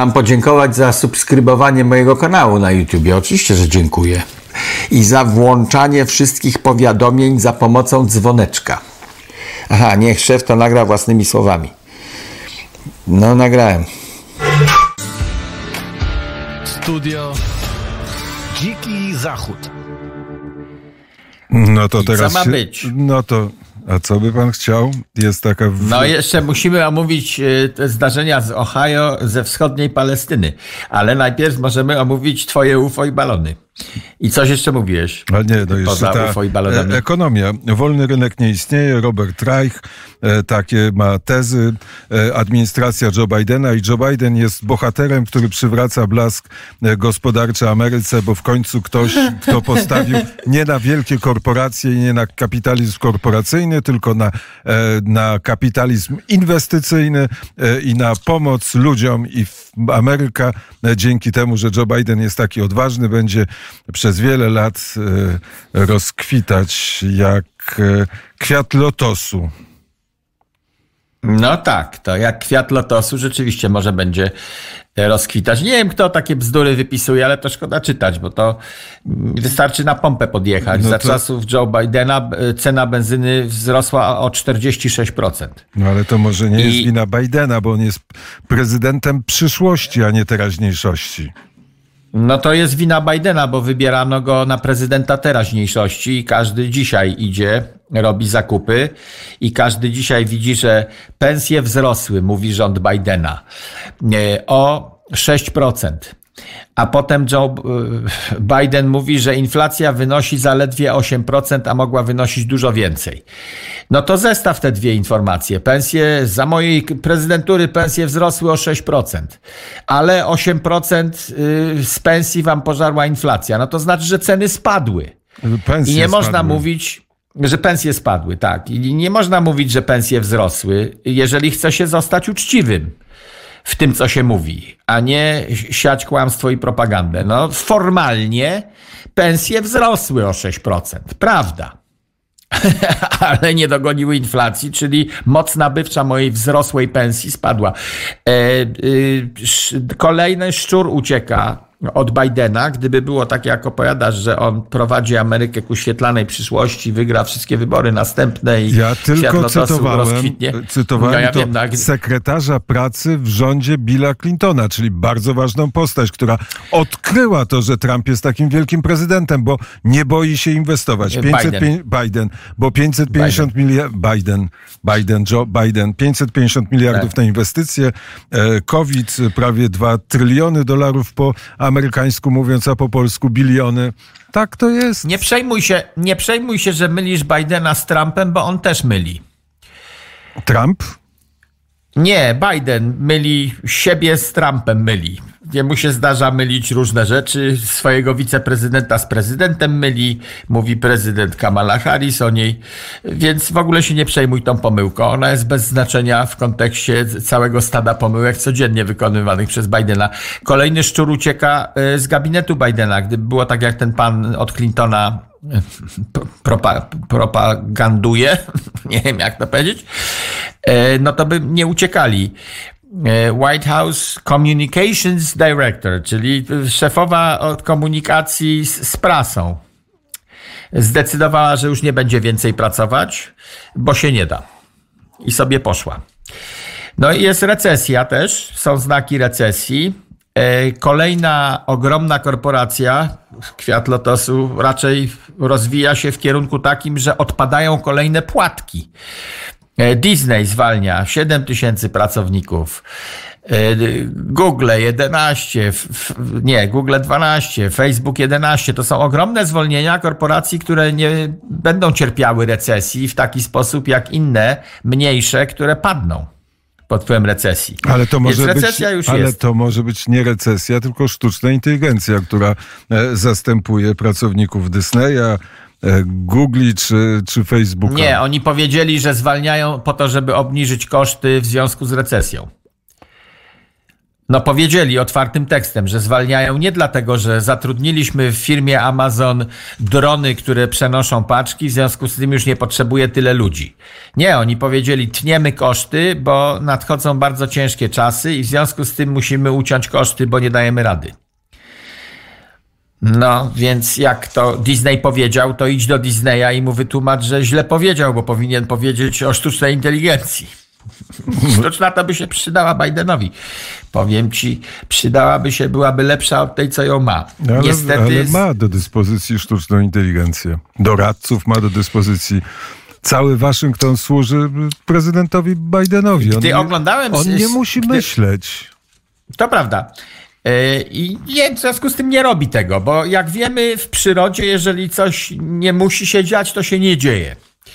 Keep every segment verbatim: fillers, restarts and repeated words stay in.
Mam podziękować za subskrybowanie mojego kanału na YouTubie. Oczywiście, że dziękuję. I za włączanie wszystkich powiadomień za pomocą dzwoneczka. Aha, niech szef to nagra własnymi słowami. No, nagrałem. Studio Dziki Zachód. No to I teraz co ma się, być? No to, a co by pan chciał? Jest taka... W... No jeszcze musimy omówić y, te zdarzenia z Ohio, ze wschodniej Palestyny. Ale najpierw możemy omówić twoje U F O i balony. I coś jeszcze mówiłeś? A nie, no jeszcze Poza ta U F O i balonami. e- ekonomia. Wolny rynek nie istnieje. Robert Reich e, takie ma tezy. E, administracja Joe Bidena i Joe Biden jest bohaterem, który przywraca blask e, gospodarczy Ameryce, bo w końcu ktoś, kto postawił nie na wielkie korporacje i nie na kapitalizm korporacyjny, tylko na, e, na kapitalizm inwestycyjny e, i na pomoc ludziom i w Ameryka e, dzięki temu, że Joe Biden jest taki odważny, będzie przez wiele lat e, rozkwitać jak e, kwiat lotosu. No tak, to jak kwiat lotosu rzeczywiście może będzie rozkwitać. Nie wiem, kto takie bzdury wypisuje, ale to szkoda czytać, bo to wystarczy na pompę podjechać. No Za to... czasów Joe Bidena cena benzyny wzrosła o czterdzieści sześć procent. No ale to może nie jest I... wina Bidena, bo on jest prezydentem przyszłości, a nie teraźniejszości. No to jest wina Bidena, bo wybierano go na prezydenta teraźniejszości i każdy dzisiaj idzie, robi zakupy i każdy dzisiaj widzi, że pensje wzrosły, mówi rząd Bidena, o sześć procent. A potem Joe Biden mówi, że inflacja wynosi zaledwie osiem procent, a mogła wynosić dużo więcej. No to zestaw te dwie informacje. Pensje, za mojej prezydentury pensje wzrosły o sześć procent, ale osiem procent z pensji wam pożarła inflacja. No to znaczy, że ceny spadły. Pensje I nie spadły. można mówić, że pensje spadły, tak. I nie można mówić, że pensje wzrosły, jeżeli chce się zostać uczciwym w tym, co się mówi, a nie siać kłamstwo i propagandę. No formalnie pensje wzrosły o sześć procent, prawda. Ale nie dogoniły inflacji, czyli moc nabywcza mojej wzrosłej pensji spadła. E, y, kolejny szczur ucieka od Bidena. Gdyby było tak, jak opowiadasz, że on prowadzi Amerykę ku świetlanej przyszłości, wygra wszystkie wybory następne i ja tylko cytowałem, rozkwitnie. cytowałem no, ja to wiem, no, sekretarza pracy w rządzie Billa Clintona, czyli bardzo ważną postać, która odkryła to, że Trump jest takim wielkim prezydentem, bo nie boi się inwestować. pięćset Biden. Biden, bo pięćset pięćdziesiąt miliardów Biden, Biden, Joe Biden, pięćset pięćdziesiąt miliardów tak. na inwestycje, COVID prawie dwa tryliony dolarów po amerykańsku mówiąc, a po polsku biliony. Tak to jest. Nie przejmuj się, nie przejmuj się, że mylisz Bidena z Trumpem, bo on też myli. Trump? Nie, Biden myli siebie z Trumpem, myli. Jemu się zdarza mylić różne rzeczy. Swojego wiceprezydenta z prezydentem myli. Mówi prezydent Kamala Harris o niej. Więc w ogóle się nie przejmuj tą pomyłką. Ona jest bez znaczenia w kontekście całego stada pomyłek codziennie wykonywanych przez Bidena. Kolejny szczur ucieka z gabinetu Bidena. Gdyby było tak, jak ten pan od Clintona propa- propaganduje, nie wiem jak to powiedzieć, no to by nie uciekali. White House Communications Director, czyli szefowa od komunikacji z, z prasą, zdecydowała, że już nie będzie więcej pracować, bo się nie da. I sobie poszła. No i jest recesja też, są znaki recesji. Kolejna ogromna korporacja, kwiat lotosu, raczej rozwija się w kierunku takim, że odpadają kolejne płatki. Disney zwalnia siedem tysięcy pracowników, Google jedenaście, nie, Google dwanaście, Facebook jedenaście. To są ogromne zwolnienia korporacji, które nie będą cierpiały recesji w taki sposób jak inne, mniejsze, które padną pod wpływem recesji. Ale to może Więc być, recesja już ale jest. to może być nie recesja, tylko sztuczna inteligencja, która zastępuje pracowników Disneya, Google czy, czy Facebooka. Nie, oni powiedzieli, że zwalniają po to, żeby obniżyć koszty w związku z recesją. No powiedzieli otwartym tekstem, że zwalniają nie dlatego, że zatrudniliśmy w firmie Amazon drony, które przenoszą paczki, w związku z tym już nie potrzebuje tyle ludzi. Nie, oni powiedzieli, tniemy koszty, bo nadchodzą bardzo ciężkie czasy i w związku z tym musimy uciąć koszty, bo nie dajemy rady. No, więc jak to Disney powiedział, to idź do Disneya i mu wytłumacz, że źle powiedział, bo powinien powiedzieć o sztucznej inteligencji. Sztuczna to by się przydała Bidenowi. Powiem ci, przydałaby się, byłaby lepsza od tej, co ją ma. Ale, Niestety ale ma do dyspozycji sztuczną inteligencję. Doradców ma do dyspozycji. Cały Waszyngton służy prezydentowi Bidenowi. On Gdy nie, oglądałem... on nie musi gdy, myśleć. To prawda. I nie, w związku z tym nie robi tego, bo jak wiemy w przyrodzie, jeżeli coś nie musi się dziać, to się nie dzieje.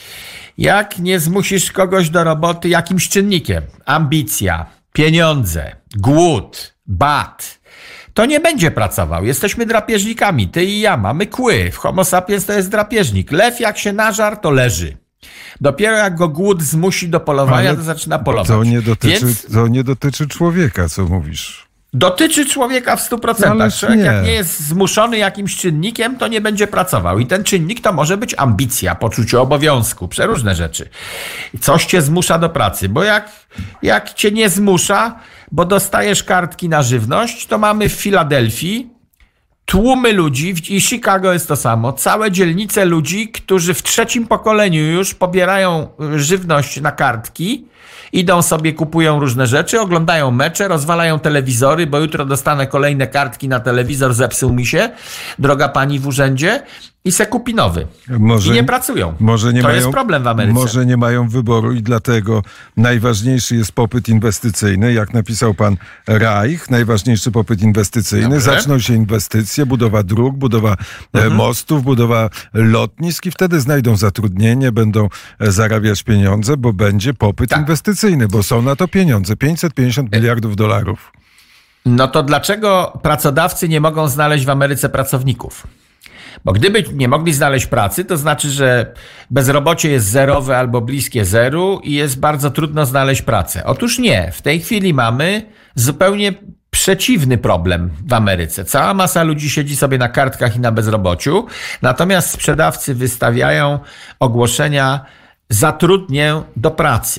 Jak nie zmusisz kogoś do roboty jakimś czynnikiem, ambicja, pieniądze, głód, bat, to nie będzie pracował. Jesteśmy drapieżnikami, ty i ja, mamy kły. W Homo sapiens to jest drapieżnik. Lew jak się nażar, to leży. Dopiero jak go głód zmusi do polowania, Ale to zaczyna polować. To nie dotyczy, Więc... to nie dotyczy człowieka, co mówisz. Dotyczy człowieka w stu procentach. No, Człowiek nie. jak nie jest zmuszony jakimś czynnikiem, to nie będzie pracował. I ten czynnik to może być ambicja, poczucie obowiązku, przeróżne rzeczy. Coś cię zmusza do pracy, bo jak, jak cię nie zmusza, bo dostajesz kartki na żywność, to mamy w Filadelfii tłumy ludzi, i Chicago jest to samo, całe dzielnice ludzi, którzy w trzecim pokoleniu już pobierają żywność na kartki, idą sobie, kupują różne rzeczy, oglądają mecze, rozwalają telewizory, bo jutro dostanę kolejne kartki na telewizor, zepsuł mi się, droga pani w urzędzie, i se kupi nowy. Może, I nie pracują. Może nie to mają, jest problem w Ameryce. Może nie mają wyboru i dlatego najważniejszy jest popyt inwestycyjny. Jak napisał pan Reich, najważniejszy popyt inwestycyjny. Dobrze. Zaczną się inwestycje, budowa dróg, budowa mhm. mostów, budowa lotnisk i wtedy znajdą zatrudnienie, będą zarabiać pieniądze, bo będzie popyt tak. inwestycyjny, bo są na to pieniądze. pięćset pięćdziesiąt miliardów dolarów. No to dlaczego pracodawcy nie mogą znaleźć w Ameryce pracowników? Bo gdyby nie mogli znaleźć pracy, to znaczy, że bezrobocie jest zerowe albo bliskie zeru i jest bardzo trudno znaleźć pracę. Otóż nie. W tej chwili mamy zupełnie przeciwny problem w Ameryce. Cała masa ludzi siedzi sobie na kartkach i na bezrobociu, natomiast sprzedawcy wystawiają ogłoszenia zatrudnię do pracy.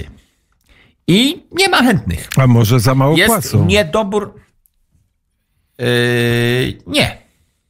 I nie ma chętnych. A może za mało jest płacą? Niedobór... Yy, nie.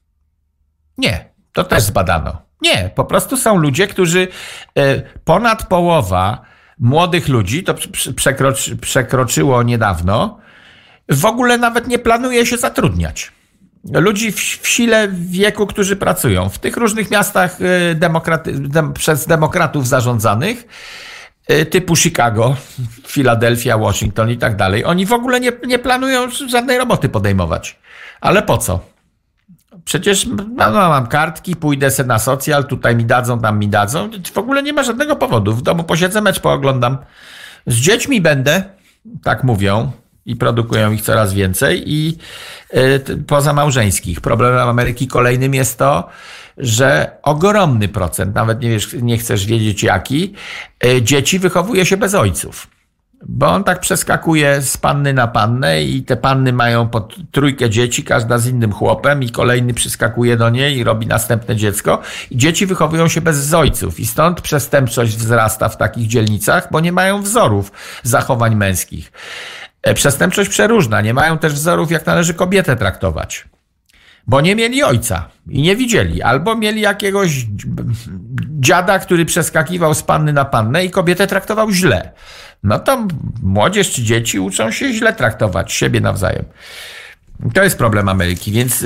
Nie. To też zbadano. Nie. Po prostu są ludzie, którzy yy, ponad połowa młodych ludzi, to przekroczy, przekroczyło niedawno, w ogóle nawet nie planuje się zatrudniać. Ludzi w, w sile wieku, którzy pracują w tych różnych miastach yy, demokraty, dem, przez demokratów zarządzanych, typu Chicago, Filadelfia, Washington i tak dalej. Oni w ogóle nie, nie planują żadnej roboty podejmować. Ale po co? Przecież no, no, mam kartki, pójdę se na socjal, tutaj mi dadzą, tam mi dadzą. W ogóle nie ma żadnego powodu. W domu posiedzę, mecz pooglądam. Z dziećmi będę, tak mówią, i produkują ich coraz więcej. I y, pozamałżeńskich. Problemem Ameryki kolejnym jest to, że ogromny procent, nawet nie wiesz, nie chcesz wiedzieć jaki, dzieci wychowuje się bez ojców. Bo on tak przeskakuje z panny na pannę i te panny mają po trójkę dzieci, każda z innym chłopem i kolejny przyskakuje do niej i robi następne dziecko. I dzieci wychowują się bez ojców i stąd przestępczość wzrasta w takich dzielnicach, bo nie mają wzorów zachowań męskich. Przestępczość przeróżna, nie mają też wzorów, jak należy kobietę traktować. Bo nie mieli ojca i nie widzieli. Albo mieli jakiegoś dziada, który przeskakiwał z panny na pannę i kobietę traktował źle. No to młodzież czy dzieci uczą się źle traktować siebie nawzajem. To jest problem Ameryki, więc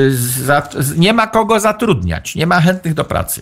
nie ma kogo zatrudniać. Nie ma chętnych do pracy.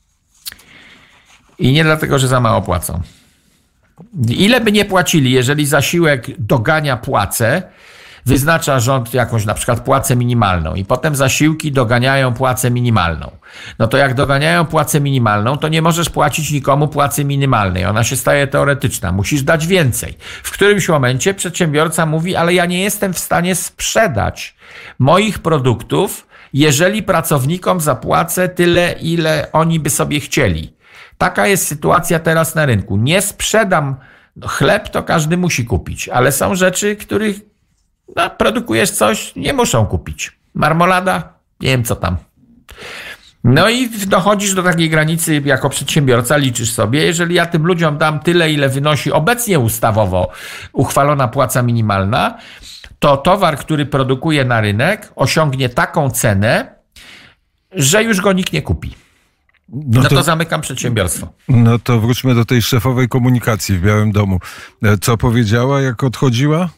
I nie dlatego, że za mało płacą. Ile by nie płacili, jeżeli zasiłek dogania płacę, wyznacza rząd jakąś na przykład płacę minimalną i potem zasiłki doganiają płacę minimalną. No to jak doganiają płacę minimalną, to nie możesz płacić nikomu płacy minimalnej. Ona się staje teoretyczna. Musisz dać więcej. W którymś momencie przedsiębiorca mówi, ale ja nie jestem w stanie sprzedać moich produktów, jeżeli pracownikom zapłacę tyle, ile oni by sobie chcieli. Taka jest sytuacja teraz na rynku. Nie sprzedam. No, chleb to każdy musi kupić, ale są rzeczy, których No, produkujesz coś, nie muszą kupić. Marmolada, nie wiem co tam. No i dochodzisz do takiej granicy jako przedsiębiorca, liczysz sobie, jeżeli ja tym ludziom dam tyle, ile wynosi obecnie ustawowo uchwalona płaca minimalna, to towar, który produkuje na rynek, osiągnie taką cenę, że już go nikt nie kupi. No, no to, to zamykam przedsiębiorstwo. No to wróćmy do tej szefowej komunikacji w Białym Domu. Co powiedziała, jak odchodziła?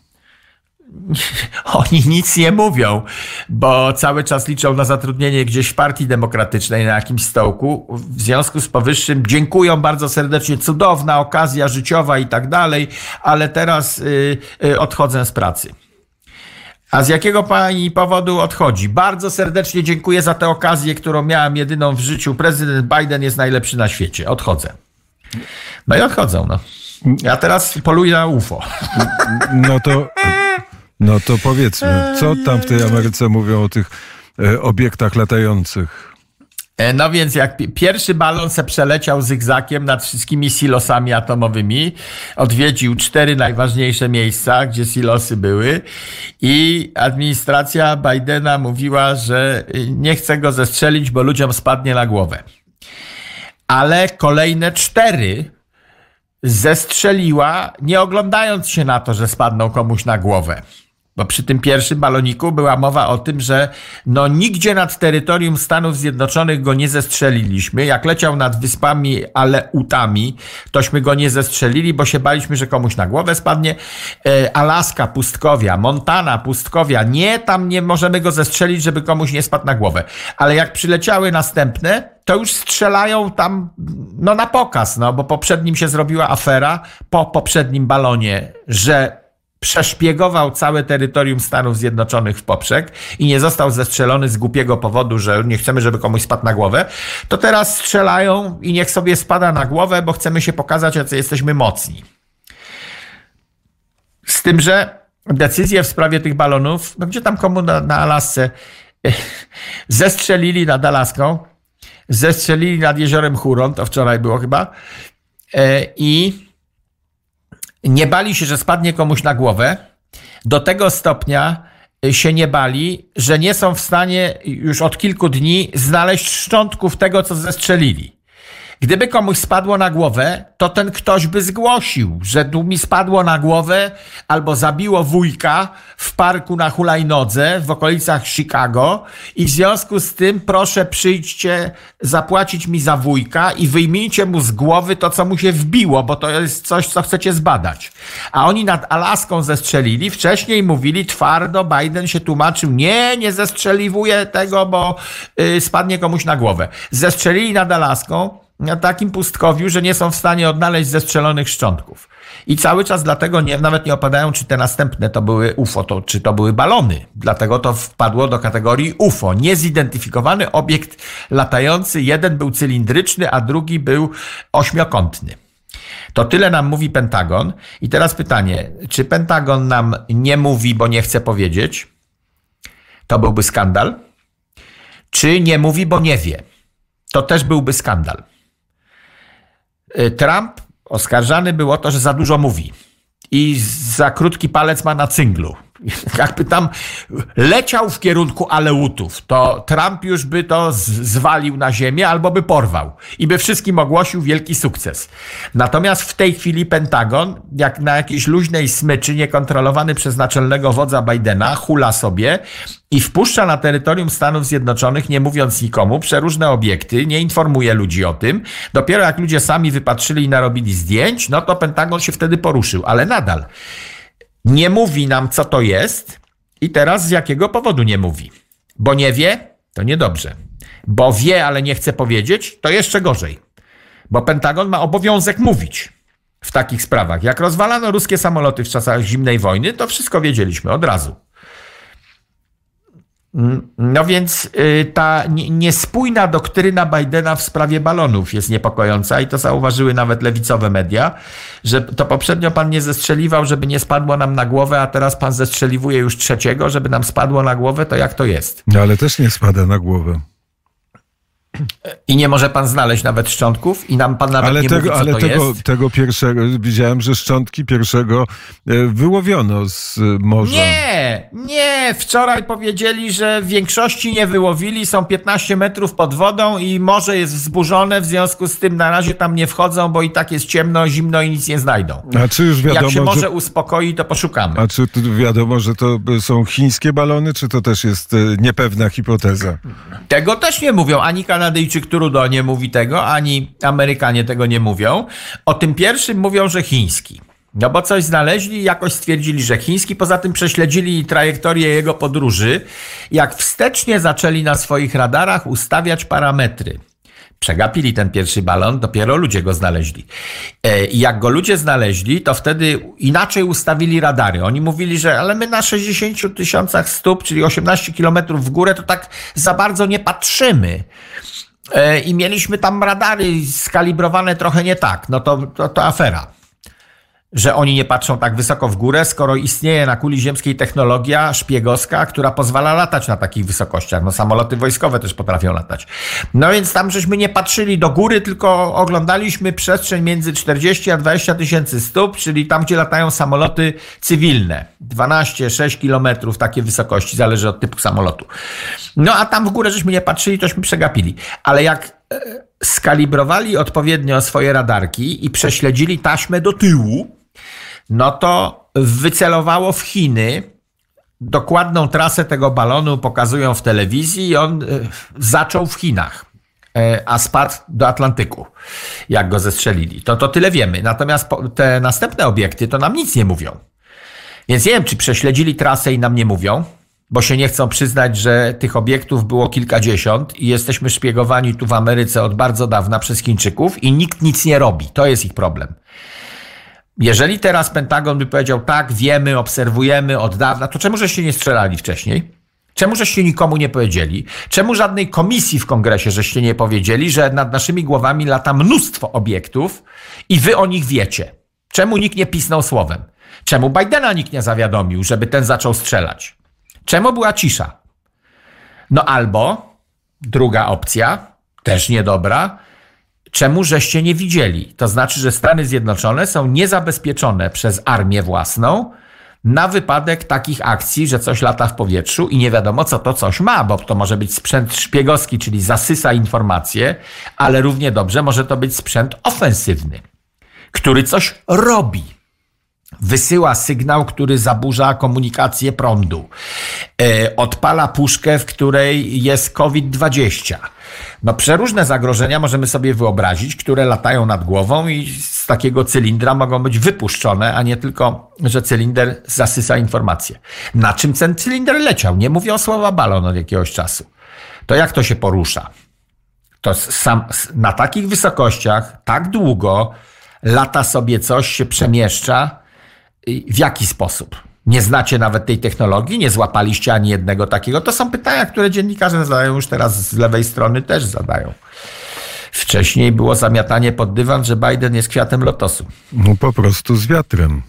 Oni nic nie mówią, bo cały czas liczą na zatrudnienie gdzieś w Partii Demokratycznej na jakimś stołku. W związku z powyższym dziękują bardzo serdecznie, cudowna okazja życiowa i tak dalej, ale teraz y, y, odchodzę z pracy. A z jakiego pani powodu odchodzi? Bardzo serdecznie dziękuję za tę okazję, którą miałem jedyną w życiu. Prezydent Biden jest najlepszy na świecie. Odchodzę. No i odchodzą, no. Ja teraz poluję na U F O. No to... No to powiedzmy, co tam w tej Ameryce mówią o tych e, obiektach latających? No więc jak pierwszy balon se przeleciał zygzakiem nad wszystkimi silosami atomowymi, odwiedził cztery najważniejsze miejsca, gdzie silosy były i administracja Bidena mówiła, że nie chce go zestrzelić, bo ludziom spadnie na głowę. Ale kolejne cztery zestrzeliła, nie oglądając się na to, że spadną komuś na głowę. Bo przy tym pierwszym baloniku była mowa o tym, że no nigdzie nad terytorium Stanów Zjednoczonych go nie zestrzeliliśmy. Jak leciał nad wyspami Aleutami, tośmy go nie zestrzelili, bo się baliśmy, że komuś na głowę spadnie. Alaska, pustkowia, Montana, pustkowia. Nie, tam nie możemy go zestrzelić, żeby komuś nie spadł na głowę. Ale jak przyleciały następne, to już strzelają tam no na pokaz, no bo poprzednim się zrobiła afera, po poprzednim balonie, że przeszpiegował całe terytorium Stanów Zjednoczonych w poprzek i nie został zestrzelony z głupiego powodu, że nie chcemy, żeby komuś spadł na głowę, to teraz strzelają i niech sobie spada na głowę, bo chcemy się pokazać, jacy jesteśmy mocni. Z tym, że decyzje w sprawie tych balonów, no gdzie tam komu na, na Alasce, zestrzelili nad Alaską, zestrzelili nad jeziorem Huron, to wczoraj było chyba, i nie bali się, że spadnie komuś na głowę. Do tego stopnia się nie bali, że nie są w stanie już od kilku dni znaleźć szczątków tego, co zestrzelili. Gdyby komuś spadło na głowę, to ten ktoś by zgłosił, że tu mi spadło na głowę albo zabiło wujka w parku na hulajnodze w okolicach Chicago i w związku z tym proszę przyjdźcie zapłacić mi za wujka i wyjmijcie mu z głowy to, co mu się wbiło, bo to jest coś, co chcecie zbadać. A oni nad Alaską zestrzelili. Wcześniej mówili twardo, Biden się tłumaczył, nie, nie zestrzeliwuję tego, bo yy, spadnie komuś na głowę. Zestrzelili nad Alaską na takim pustkowiu, że nie są w stanie odnaleźć zestrzelonych szczątków. I cały czas dlatego nie, nawet nie opadają, czy te następne to były U F O, to, czy to były balony. Dlatego to wpadło do kategorii U F O. Niezidentyfikowany obiekt latający. Jeden był cylindryczny, a drugi był ośmiokątny. To tyle nam mówi Pentagon. I teraz pytanie, czy Pentagon nam nie mówi, bo nie chce powiedzieć? To byłby skandal. Czy nie mówi, bo nie wie? To też byłby skandal. Trump oskarżany był o to, że za dużo mówi i za krótki palec ma na cynglu. Jakby tam leciał w kierunku Aleutów, to Trump już by to zwalił na ziemię albo by porwał i by wszystkim ogłosił wielki sukces. Natomiast w tej chwili Pentagon, jak na jakiejś luźnej smyczy, niekontrolowany przez naczelnego wodza Bidena, hula sobie i wpuszcza na terytorium Stanów Zjednoczonych, nie mówiąc nikomu, przeróżne obiekty, nie informuje ludzi o tym. Dopiero jak ludzie sami wypatrzyli i narobili zdjęć, no to Pentagon się wtedy poruszył, ale nadal nie mówi nam, co to jest i teraz z jakiego powodu nie mówi. Bo nie wie, to niedobrze. Bo wie, ale nie chce powiedzieć, to jeszcze gorzej. Bo Pentagon ma obowiązek mówić w takich sprawach. Jak rozwalano ruskie samoloty w czasach zimnej wojny, to wszystko wiedzieliśmy od razu. No więc ta niespójna doktryna Bidena w sprawie balonów jest niepokojąca i to zauważyły nawet lewicowe media, że to poprzednio pan nie zestrzeliwał, żeby nie spadło nam na głowę, a teraz pan zestrzeliwuje już trzeciego, żeby nam spadło na głowę, to jak to jest? No ale też nie spada na głowę. I nie może pan znaleźć nawet szczątków i nam pan nawet ale nie tego, mówi, co ale to tego, jest. tego pierwszego, widziałem, że szczątki pierwszego wyłowiono z morza. Nie, nie. Wczoraj powiedzieli, że w większości nie wyłowili, są piętnaście metrów pod wodą i morze jest wzburzone, w związku z tym na razie tam nie wchodzą, bo i tak jest ciemno, zimno i nic nie znajdą. A czy już wiadomo, Jak się morze że... uspokoi, to poszukamy. A czy tu wiadomo, że to są chińskie balony, czy to też jest niepewna hipoteza? Tego też nie mówią. Ani Kanadyjczyk Trudeau nie mówi tego, ani Amerykanie tego nie mówią. O tym pierwszym mówią, że chiński. No bo coś znaleźli i jakoś stwierdzili, że chiński. Poza tym prześledzili trajektorię jego podróży. Jak wstecznie zaczęli na swoich radarach ustawiać parametry. Przegapili ten pierwszy balon, dopiero ludzie go znaleźli. I jak go ludzie znaleźli, to wtedy inaczej ustawili radary. Oni mówili, że ale my na sześćdziesięciu tysiącach stóp, czyli osiemnaście kilometrów w górę, to tak za bardzo nie patrzymy. I mieliśmy tam radary skalibrowane trochę nie tak. No to, to, to afera. Że oni nie patrzą tak wysoko w górę, skoro istnieje na kuli ziemskiej technologia szpiegowska, która pozwala latać na takich wysokościach. No samoloty wojskowe też potrafią latać. No więc tam żeśmy nie patrzyli do góry, tylko oglądaliśmy przestrzeń między czterdzieści a dwadzieścia tysięcy stóp, czyli tam, gdzie latają samoloty cywilne. dwanaście sześć kilometrów, takie wysokości, zależy od typu samolotu. No a tam w górę żeśmy nie patrzyli, tośmy przegapili. Ale jak skalibrowali odpowiednio swoje radarki i prześledzili taśmę do tyłu, no to wycelowało w Chiny. Dokładną trasę tego balonu pokazują w telewizji i on zaczął w Chinach, a spadł do Atlantyku, jak go zestrzelili. To, to tyle wiemy. Natomiast te następne obiekty to nam nic nie mówią. Więc nie wiem, czy prześledzili trasę i nam nie mówią, bo się nie chcą przyznać, że tych obiektów było kilkadziesiąt i jesteśmy szpiegowani tu w Ameryce od bardzo dawna przez Chińczyków i nikt nic nie robi. To jest ich problem. Jeżeli teraz Pentagon by powiedział, tak, wiemy, obserwujemy od dawna, to czemu żeście nie strzelali wcześniej? Czemu żeście nikomu nie powiedzieli? Czemu żadnej komisji w kongresie żeście nie powiedzieli, że nad naszymi głowami lata mnóstwo obiektów i wy o nich wiecie? Czemu nikt nie pisnął słowem? Czemu Bidena nikt nie zawiadomił, żeby ten zaczął strzelać? Czemu była cisza? No albo, druga opcja, też niedobra, czemu żeście nie widzieli? To znaczy, że Stany Zjednoczone są niezabezpieczone przez armię własną na wypadek takich akcji, że coś lata w powietrzu i nie wiadomo, co to coś ma, bo to może być sprzęt szpiegowski, czyli zasysa informacje, ale równie dobrze może to być sprzęt ofensywny, który coś robi. Wysyła sygnał, który zaburza komunikację prądu. E, odpala puszkę, w której jest kowid dwadzieścia. No przeróżne zagrożenia możemy sobie wyobrazić, które latają nad głową i z takiego cylindra mogą być wypuszczone, a nie tylko, że cylinder zasysa informacje. Na czym ten cylinder leciał? Nie mówię o słowa balon od jakiegoś czasu. To jak to się porusza? To sam, na takich wysokościach, tak długo lata sobie coś, się przemieszcza. W jaki sposób? Nie znacie nawet tej technologii? Nie złapaliście ani jednego takiego? To są pytania, które dziennikarze zadają, już teraz z lewej strony też zadają. Wcześniej było zamiatanie pod dywan, że Biden jest kwiatem lotosu. No po prostu z wiatrem.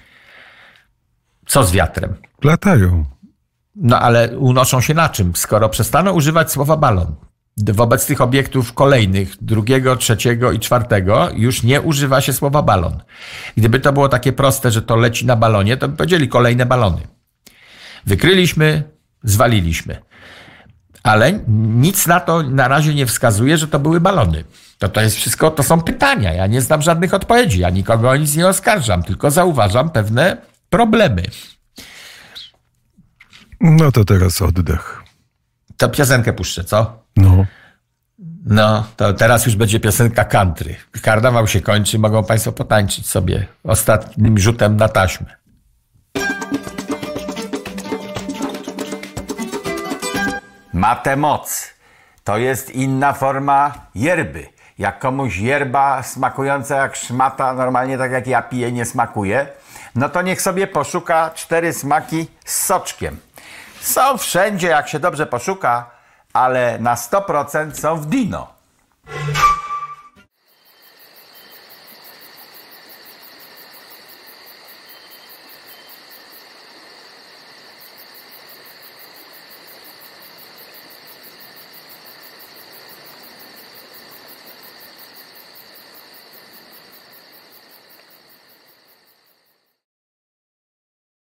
Co z wiatrem? Latają. No ale unoszą się na czym? Skoro przestaną używać słowa balon. Wobec tych obiektów kolejnych, drugiego, trzeciego i czwartego, już nie używa się słowa balon. Gdyby to było takie proste, że to leci na balonie, to by powiedzieli kolejne balony. Wykryliśmy, zwaliliśmy. Ale nic na to na razie nie wskazuje, że to były balony. To, to jest wszystko, to są pytania. Ja nie znam żadnych odpowiedzi. Ja nikogo o nic nie oskarżam, tylko zauważam pewne problemy. No to teraz oddech. To piosenkę puszczę, co? No. No, to teraz już będzie piosenka country. Karnawał się kończy, mogą państwo potańczyć sobie ostatnim rzutem na taśmę. Ma tę moc. To jest inna forma yerby. Jak komuś yerba smakująca jak szmata, normalnie tak jak ja piję, nie smakuje, no to niech sobie poszuka cztery smaki z soczkiem. Są wszędzie, jak się dobrze poszuka, ale na sto procent są w Dino.